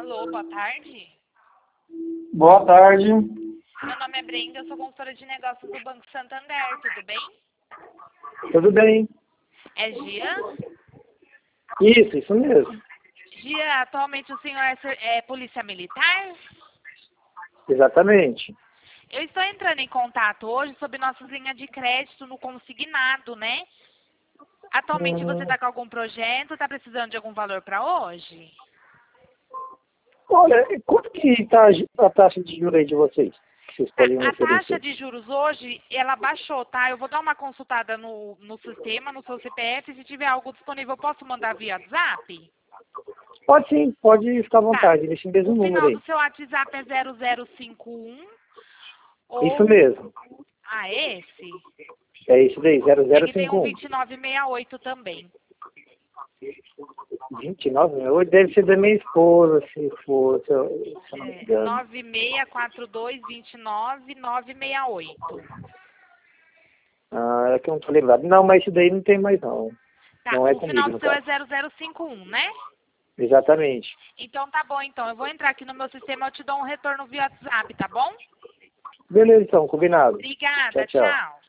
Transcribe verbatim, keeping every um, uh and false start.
Alô, boa tarde. Boa tarde. Meu nome é Brenda, eu sou consultora de negócios do Banco Santander, tudo bem? Tudo bem? É Gia? Isso, isso mesmo. Gia, atualmente o senhor é, ser- é polícia militar? Exatamente. Eu estou entrando em contato hoje sobre nossas linhas de crédito no consignado, né? Atualmente você Hum, está com algum projeto, está precisando de algum valor para hoje? olha, quanto que está a taxa de juros aí de vocês? Que vocês Tá, podem me a taxa oferecer? de juros hoje, ela baixou, tá? Eu vou dar uma consultada no, no sistema, no seu C P F, se tiver algo disponível, eu posso mandar via WhatsApp? Pode sim, pode ficar à Tá. vontade, deixa o mesmo O número final aí. do seu WhatsApp é zero zero cinco um Isso ou... mesmo. Ah, esse? É isso daí, É que tem um zero zero cinco um. vinte e nove sessenta e oito também. vinte e nove, hoje deve ser da minha esposa, se for, se eu, se eu não me É, engano. nove seis quatro dois dois nove nove seis oito. Ah, é que eu não tô lembrado. Não, mas isso daí não tem mais não. Tá, Não é o final comigo, do no seu é caso. zero zero cinco um, né? Exatamente. Então tá bom, então. Eu vou entrar aqui no meu sistema, eu te dou um retorno via WhatsApp, tá bom? Beleza, então, combinado. Tchau, Obrigada, tchau. tchau.